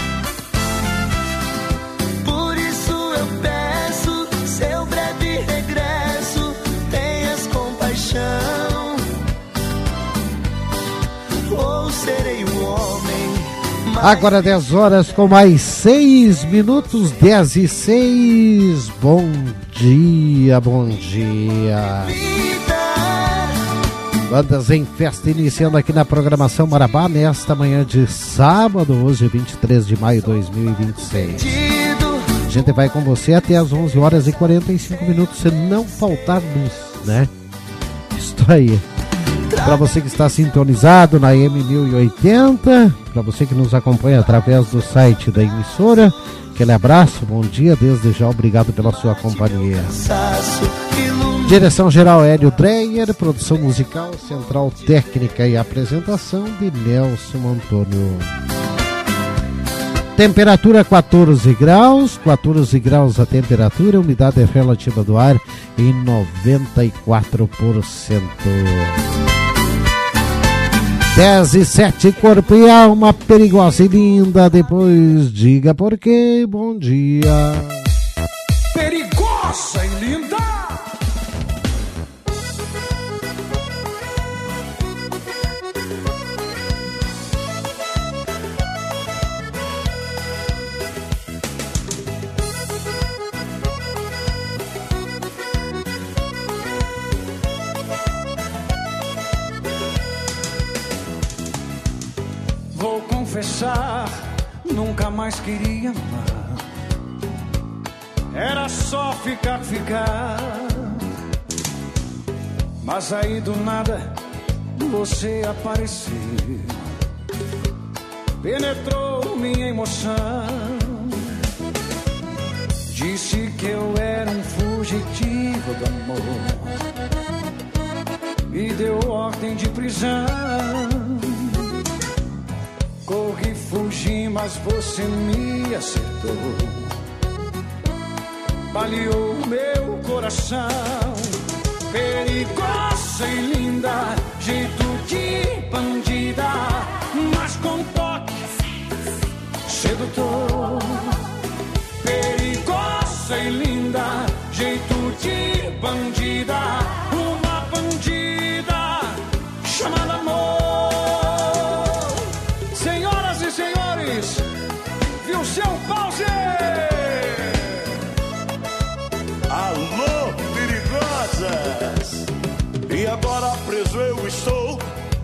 Speaker 10: Por isso eu peço seu breve regresso, tenhas compaixão. Ou serei um homem.
Speaker 16: Agora dez horas com mais seis minutos, dez e seis. Bom dia, bom dia. Bandas em Festa iniciando aqui na programação Marabá nesta manhã de sábado, hoje vinte e três de maio de dois mil e vinte e seis. A gente vai com você até as onze horas e quarenta e cinco minutos, se não faltar luz, né? Isso aí. Para você que está sintonizado na M mil e oitenta, para você que nos acompanha através do site da emissora, aquele abraço, bom dia, desde já obrigado pela sua companhia. Direção geral Hélio Dreyer, produção musical, central técnica e apresentação de Nelson Antônio. Temperatura quatorze graus, quatorze graus a temperatura, umidade relativa do ar em noventa e quatro por cento. dez e sete, corpo e alma, perigosa e linda. Depois diga por quê. Bom dia.
Speaker 10: Perigosa e linda.
Speaker 11: confessar, nunca mais queria amar. Era só ficar, ficar. Mas aí do nada você apareceu, penetrou minha emoção, disse que eu era um fugitivo do amor, me deu ordem de prisão. Corri, fugi, mas você me acertou, baleou meu coração. Perigosa e linda, jeito de bandida, mas com toque sedutor. Perigosa e linda, jeito de bandida, uma bandida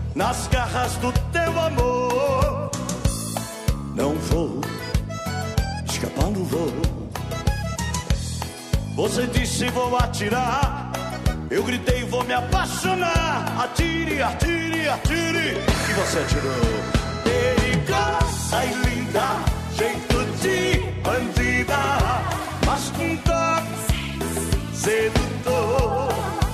Speaker 10: nas garras do teu amor. Não vou, escapar não vou. Você disse vou atirar, eu gritei vou me apaixonar. Atire, atire, atire, e você atirou. Perigosa e linda, jeito de bandida, mas com toque sedutor.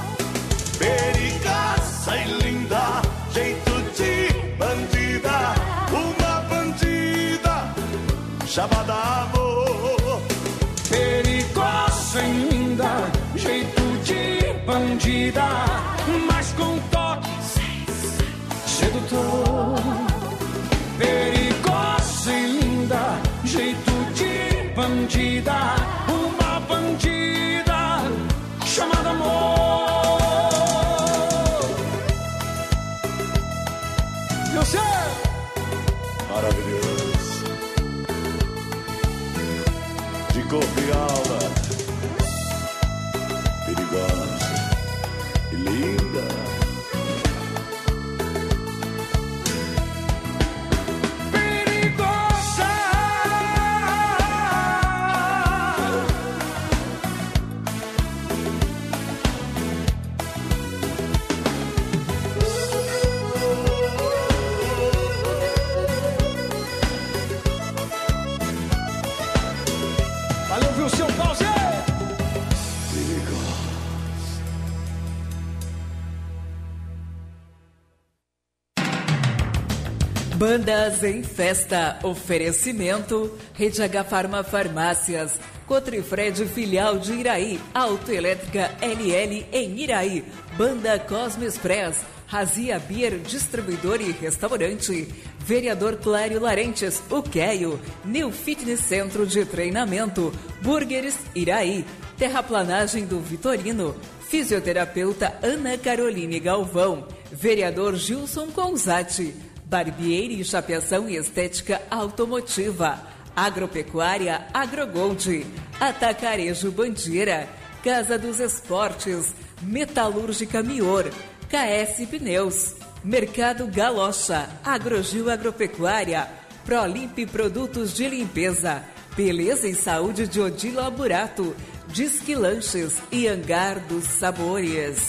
Speaker 10: Perigosa e linda, jeito de bandida, uma bandida chamada amor.
Speaker 17: Perigosa e linda, jeito de bandida, mas com toque sedutor. Perigosa e linda, jeito de bandida, uma bandida chamada amor. Você
Speaker 10: maravilhoso, de corpo e alma, perigosa e linda.
Speaker 18: Bandas em Festa. Oferecimento Rede H Farma Farmácias, Cotrifred filial de Iraí, Autoelétrica L L em Iraí, Banda Cosmo Express, Razia Beer, distribuidor e restaurante, Vereador Clário Larentes, o Queio, New Fitness Centro de Treinamento, Burgers Iraí, Terraplanagem do Vitorino, Fisioterapeuta Ana Caroline Galvão, Vereador Gilson Conzati, Barbearia e Chapeação e Estética Automotiva, Agropecuária Agrogold, Atacarejo Bandeira, Casa dos Esportes, Metalúrgica Mior, K S Pneus, Mercado Galocha, Agrogil Agropecuária, Prolimp Produtos de Limpeza, Beleza e Saúde de Odilo Aburato, Disque Lanches e Hangar dos Sabores.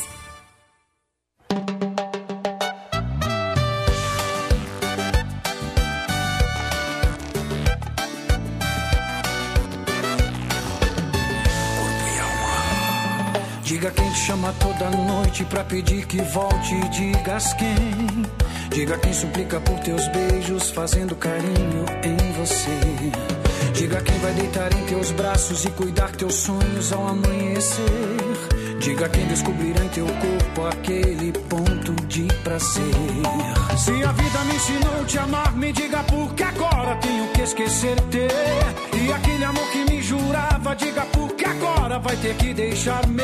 Speaker 17: Diga quem te chama toda noite pra pedir que volte. Digas quem, diga quem suplica por teus beijos, fazendo carinho em você. Diga quem vai deitar em teus braços e cuidar teus sonhos ao amanhecer. Diga quem descobrirá em teu corpo aquele ponto de prazer. Se a vida me ensinou a te amar, me diga por que agora tenho que esquecer teu. E aquele amor que me jurava, diga por que agora vai ter que deixar-me.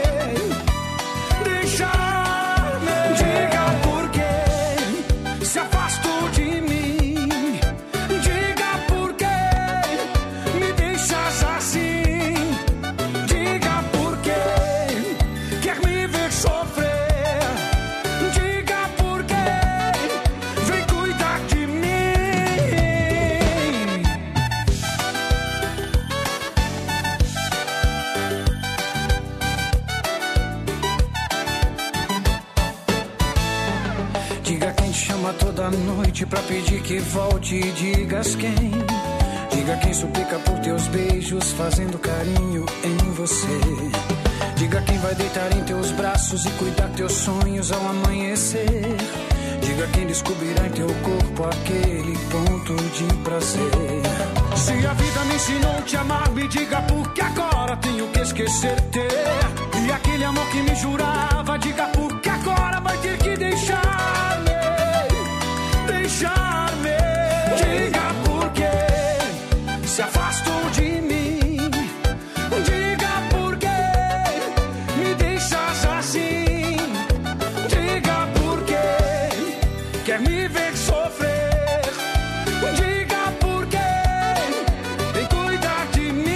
Speaker 17: Deixar-me. Diga por que se afastou de mim. Diga por que me deixas assim. Diga por que quer me ver sofrer. Diga por que vem cuidar de mim. Diga quem te chama toda noite pra pedir que volte. Digas quem, diga quem suplica por teus beijos, fazendo carinho em você. Diga quem vai deitar em teus braços e cuidar teus sonhos ao amanhecer. Diga quem descobrirá em teu corpo aquele ponto de prazer. Se a vida me ensinou a te amar, me diga por que agora tenho que esquecer teu. E aquele amor que me jurava, diga por que agora vai ter que deixar-me. Deixar-me. Diga por que se afastou de mim. Diga por que me deixas assim. Diga por que quer me ver sofrer. Diga por que vem cuidar de mim.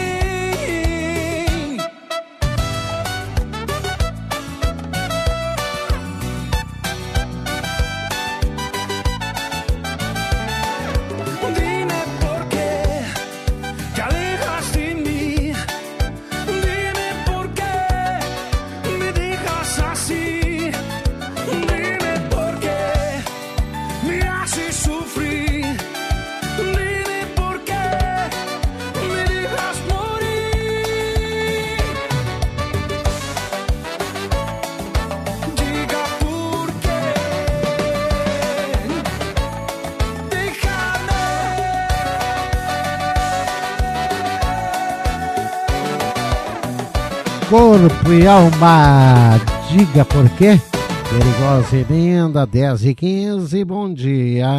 Speaker 16: corpo e alma. Diga por quê? Perigosa emenda, dez e quinze, bom dia.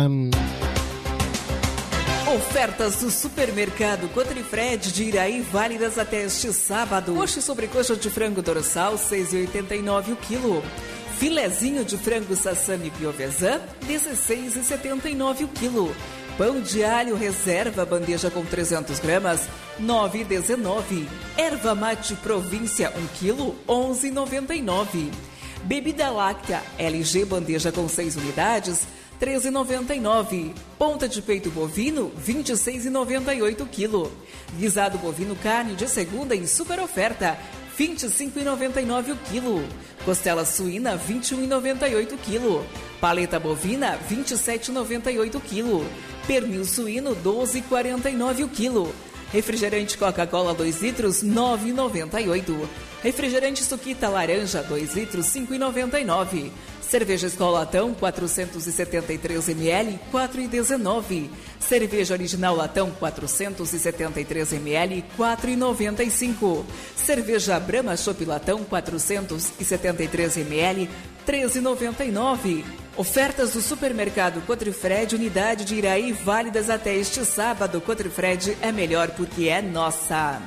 Speaker 18: Ofertas do supermercado Cotrifred de Iraí válidas até este sábado. Coxa e sobrecoxa de frango dorsal, seis reais e oitenta e nove centavos o quilo. Filezinho de frango sassami piovesan, dezesseis reais e setenta e nove centavos o quilo. Pão de alho reserva, bandeja com trezentos gramas, nove reais e dezenove centavos. Erva mate província, um quilo, onze reais e noventa e nove centavos. Bebida láctea L G, bandeja com seis unidades, treze reais e noventa e nove centavos. Ponta de peito bovino, vinte e seis reais e noventa e oito centavos o quilo. Guisado bovino carne de segunda em super oferta, vinte e cinco reais e noventa e nove centavos o quilo. Costela suína, vinte e um reais e noventa e oito centavos o quilo. Paleta bovina, vinte e sete reais e noventa e oito centavos o quilo. Pernil suíno, doze reais e quarenta e nove centavos o quilo. Refrigerante Coca-Cola dois litros, nove reais e noventa e oito centavos. Refrigerante Suquita laranja dois litros, cinco reais e noventa e nove centavos. Cerveja Escola Latão quatrocentos e setenta e três mililitros, quatro reais e dezenove centavos. Cerveja Original Latão quatrocentos e setenta e três mililitros, quatro reais e noventa e cinco centavos. Cerveja Brahma Chopp Latão quatrocentos e setenta e três mililitros, treze reais e noventa e nove centavos. Ofertas do supermercado Cotrifred, unidade de Iraí, válidas até este sábado. Cotrifred é melhor porque é nossa.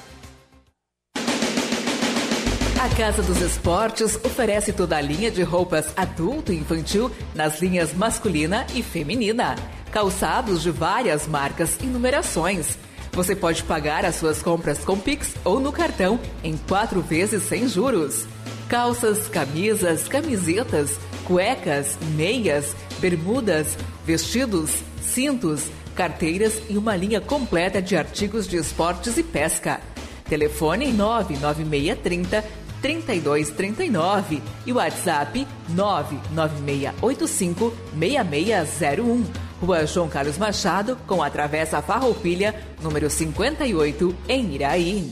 Speaker 18: A Casa dos Esportes oferece toda a linha de roupas adulto e infantil nas linhas masculina e feminina. Calçados de várias marcas e numerações. Você pode pagar as suas compras com Pix ou no cartão em quatro vezes sem juros. Calças, camisas, camisetas, cuecas, meias, bermudas, vestidos, cintos, carteiras e uma linha completa de artigos de esportes e pesca. Telefone nove nove seis três zero, três dois três nove e WhatsApp nove nove seis oito cinco, seis seis zero um. Rua João Carlos Machado, com a Travessa Farroupilha, número cinquenta e oito, em Iraí.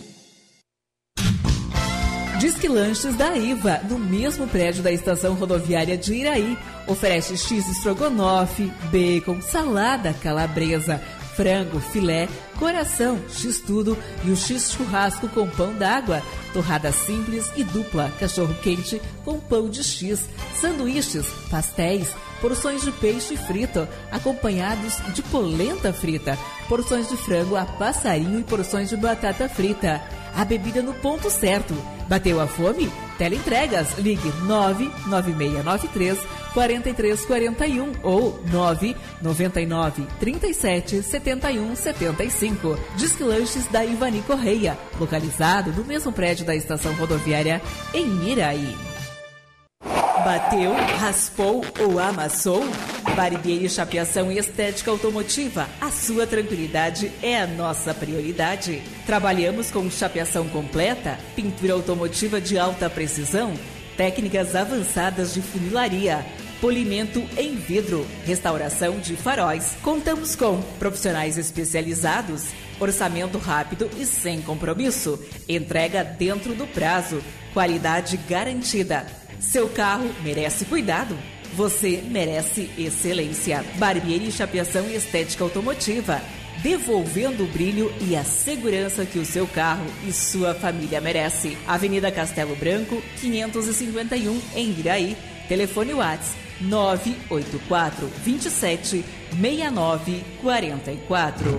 Speaker 18: Disque Lanches da Iva, no mesmo prédio da estação rodoviária de Iraí. Oferece X estrogonofe, bacon, salada calabresa, frango, filé, coração, X-tudo e o X-churrasco com pão d'água, torrada simples e dupla, cachorro-quente com pão de X, sanduíches, pastéis, porções de peixe frito, acompanhados de polenta frita, porções de frango a passarinho e porções de batata frita. A bebida no ponto certo. Bateu a fome? Teleentregas. Ligue nove nove seis nove três, quatro três quatro um ou nove nove nove, trinta e sete, setenta e um, setenta e cinco. Disque Lanches da Ivani Correia, localizado no mesmo prédio da estação rodoviária em Iraí. Bateu, raspou ou amassou? Barbearia, chapeação e estética automotiva. A sua tranquilidade é a nossa prioridade. Trabalhamos com chapeação completa, pintura automotiva de alta precisão, técnicas avançadas de funilaria, polimento em vidro, restauração de faróis. Contamos com profissionais especializados, orçamento rápido e sem compromisso, entrega dentro do prazo, qualidade garantida. Seu carro merece cuidado. Você merece excelência. Barbearia, chapeação e estética automotiva. Devolvendo o brilho e a segurança que o seu carro e sua família merece. Avenida Castelo Branco, quinhentos e cinquenta e um, em Iraí. Telefone WhatsApp nove oito quatro, dois sete, seis nove quatro quatro.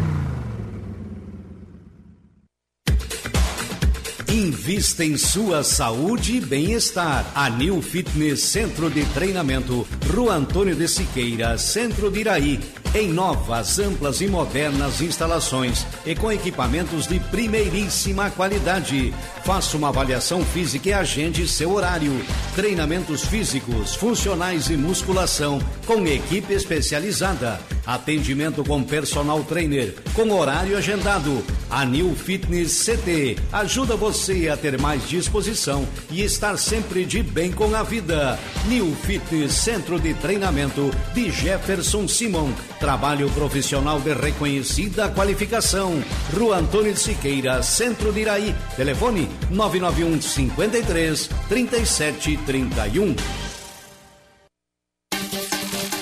Speaker 6: Invista em sua saúde e bem-estar. A New Fitness Centro de Treinamento, Rua Antônio de Siqueira, Centro de Iraí. Em novas, amplas e modernas instalações e com equipamentos de primeiríssima qualidade. Faça uma avaliação física e agende seu horário. Treinamentos físicos, funcionais e musculação com equipe especializada. Atendimento com personal trainer, com horário agendado. A New Fitness C T ajuda você a ter mais disposição e estar sempre de bem com a vida. New Fitness Centro de Treinamento de Jefferson Simon. Trabalho profissional de reconhecida qualificação. Rua Antônio de Siqueira, Centro de Iraí. Telefone nove nove um, cinquenta e três, trinta e sete, trinta e um.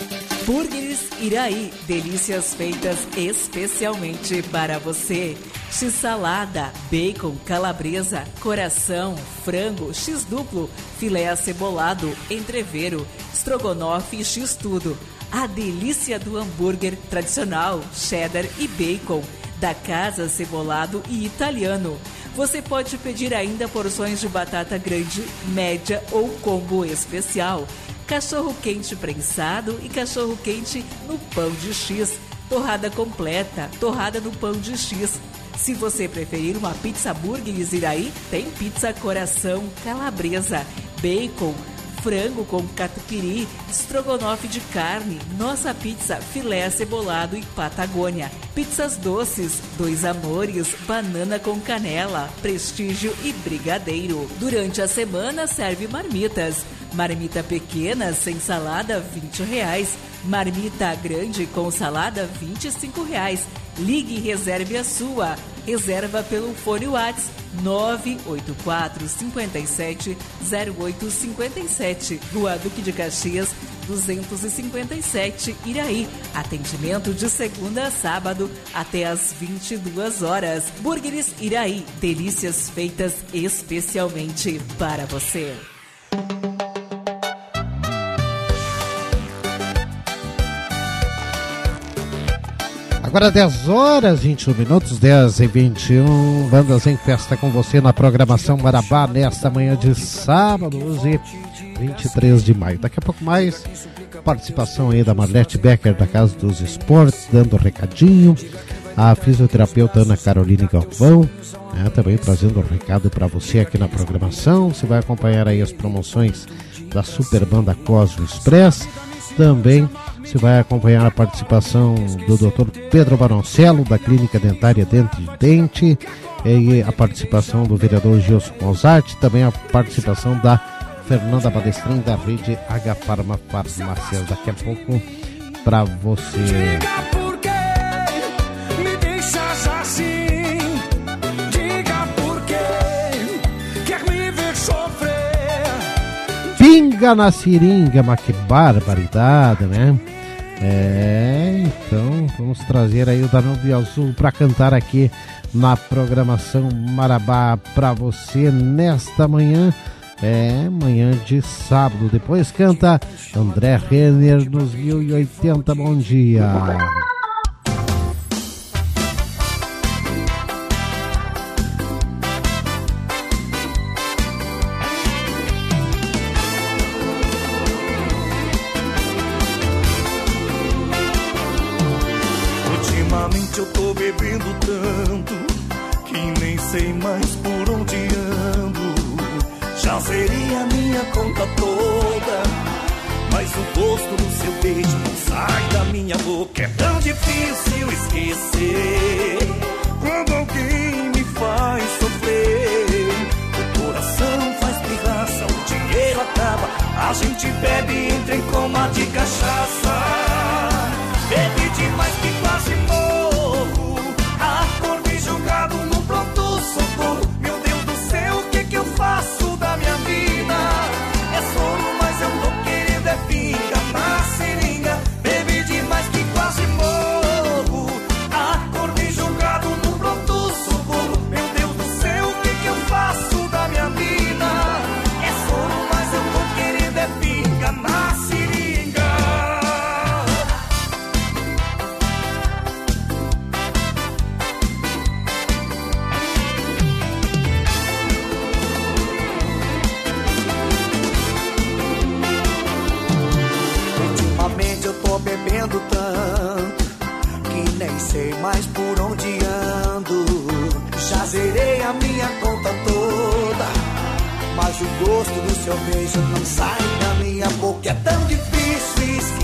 Speaker 18: Burgers Iraí, delícias feitas especialmente para você. X-salada, bacon, calabresa, coração, frango, x-duplo, filé acebolado, entrevero, estrogonofe e x-tudo. A delícia do hambúrguer tradicional, cheddar e bacon, da casa acebolado e italiano. Você pode pedir ainda porções de batata grande, média ou combo especial. Cachorro quente prensado e cachorro quente no pão de X. Torrada completa, torrada no pão de X. Se você preferir uma pizza Burgers Iraí, tem pizza coração, calabresa, bacon, frango com catupiry, estrogonofe de carne, nossa pizza, filé acebolado e Patagônia. Pizzas doces, Dois Amores, banana com canela, Prestígio e brigadeiro. Durante a semana serve marmitas. Marmita pequena sem salada, vinte reais. Marmita grande com salada, vinte e cinco reais. Ligue e reserve a sua. Reserva pelo fone WhatsApp nove oito quatro cinco sete zero oito cinco sete. Rua Duque de Caxias, duzentos e cinquenta e sete, Iraí. Atendimento de segunda a sábado até às vinte e duas horas. Burgers Iraí, delícias feitas especialmente para você.
Speaker 16: Agora dez horas, vinte e um minutos, dez e vinte e um, Bandas em Festa com você na programação Marabá, nesta manhã de sábado, hoje, vinte e três de maio. Daqui a pouco mais, participação aí da Marlete Becker, da Casa dos Esportes, dando recadinho. A fisioterapeuta Ana Caroline Galvão, né, também trazendo um recado para você aqui na programação. Você vai acompanhar aí as promoções da Super Banda Cosmo Express. Também você vai acompanhar a participação do doutor Pedro Baroncello, da Clínica Dentária Dente de Dente, e a participação do vereador Gilson Mozart, também a participação da Fernanda Balestrin, da rede H Farma Farmácias. Daqui a pouco para você. Pinga na seringa, mas que barbaridade, né? É, então vamos trazer aí o Danúbio Azul para cantar aqui na programação Marabá para você nesta manhã, é, manhã de sábado. Depois canta André Renner nos mil e oitenta, bom dia.
Speaker 10: Eu tô bebendo tanto que nem sei mais por onde ando. Já zerei a minha conta toda, mas o gosto do seu beijo não sai da minha boca. É tão difícil esquecer quando alguém me faz sofrer. O coração faz pirraça, o dinheiro acaba, a gente bebe, entra em coma de cachaça. Bebi demais que quase morro, acordei jogado no pronto-socorro. Meu Deus do céu, o que que eu faço da minha vida? É sono, mas eu tô querendo é pinga na seringa. Bebi demais que quase morro, acordei jogado no pronto-socorro. Meu Deus do céu, o que que eu faço da minha vida? É sono, mas eu tô querendo é pinga na seringa. Bebendo tanto que nem sei mais por onde ando. Já zerei a minha conta toda, mas o gosto do seu beijo não sai da minha boca. É tão difícil esquecer